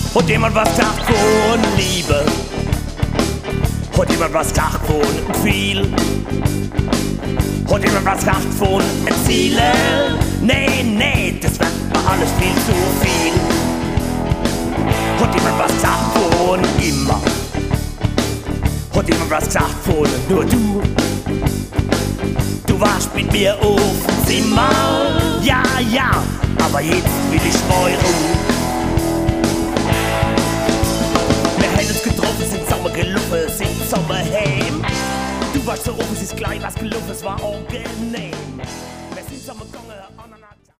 Hat jemand was gesagt von Liebe? Hat jemand was gesagt von viel? Hat jemand was gesagt von Zielen? Nee, das wird mir alles viel zu viel. Hat jemand was gesagt von immer? Hat jemand was gesagt von nur du? Du warst mit mir auf dem Zimmer, ja, aber jetzt will ich neu ruhen. Wir haben uns getroffen, sind zusammen gelaufen, sind zusammen heim. Du warst so oben, es ist gleich was gelaufen, es war angenehm.